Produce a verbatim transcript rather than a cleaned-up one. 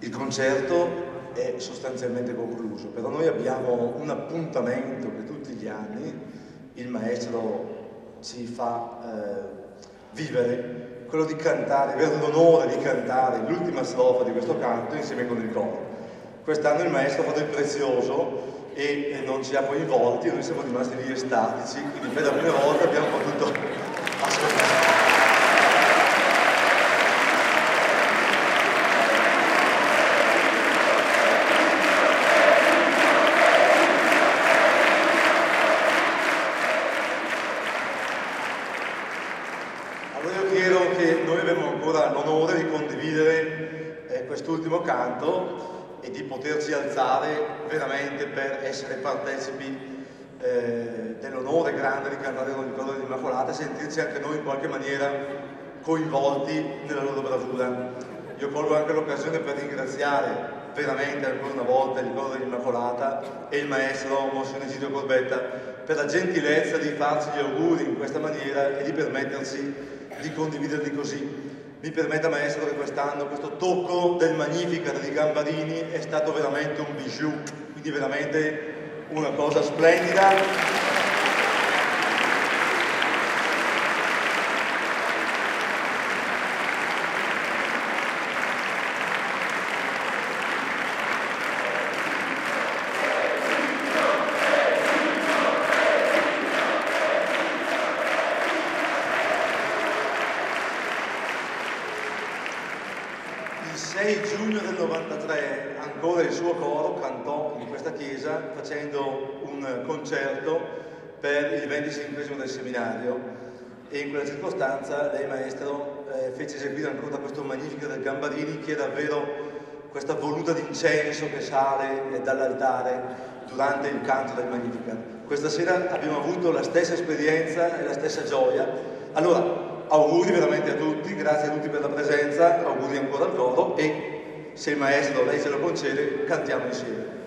Il concerto è sostanzialmente concluso, però noi abbiamo un appuntamento che tutti gli anni il maestro ci fa eh, vivere, quello di cantare, avere l'onore di cantare l'ultima strofa di questo canto insieme con il coro. Quest'anno il maestro ha fatto il prezioso e non ci ha coinvolti, noi siamo rimasti lì estatici, quindi per la prima volta abbiamo potuto ascoltare. L'onore di condividere eh, quest'ultimo canto e di poterci alzare veramente per essere partecipi eh, dell'onore grande di cantare con il coro dell'Immacolata e sentirci anche noi in qualche maniera coinvolti nella loro bravura. Io colgo anche l'occasione per ringraziare veramente ancora una volta il coro dell'Immacolata e il maestro Monsignor Egidio Corbetta per la gentilezza di farci gli auguri in questa maniera e di permetterci di condividerli così. Mi permetta maestro che quest'anno questo tocco del Magnificat di Gambarini è stato veramente un bijou, quindi veramente una cosa splendida. Il sei giugno del novantatré ancora il suo coro cantò in questa chiesa facendo un concerto per il venticinquesimo del seminario e in quella circostanza lei maestro eh, fece eseguire ancora questo Magnificat del Gambarini che è davvero questa voluta d'incenso che sale dall'altare durante il canto del Magnificat. Questa sera abbiamo avuto la stessa esperienza e la stessa gioia. Allora, auguri veramente a tutti, grazie a tutti per la presenza, auguri ancora al coro e se il maestro lei ce lo concede cantiamo insieme.